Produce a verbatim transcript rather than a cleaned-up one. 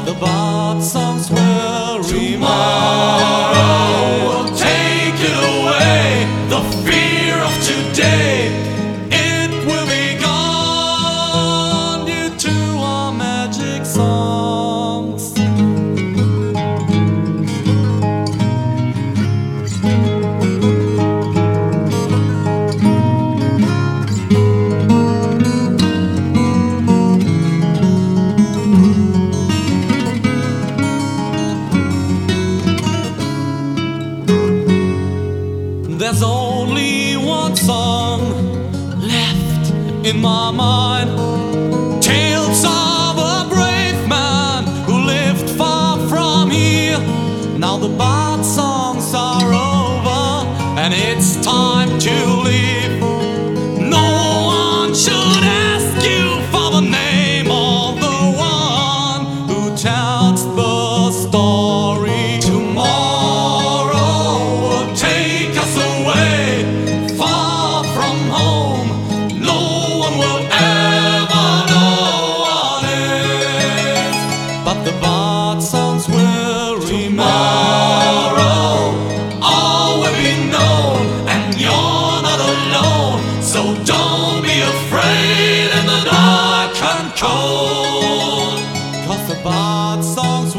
the bad songs will remain. Tomorrow will take it away, the fear of today. It will be gone due to our magic songs. There's only one song left in my mind. Tales of a brave man who lived far from here. Now the bad songs are over and it's time to leave. No one should ask you for the name of the one who tells the story. Tomorrow will take us away, far from home. No one will ever know what is, But the bad songs will remain. tomorrow all will be known, and you're not alone. So don't be afraid in the dark and cold. 'Cause the bad songs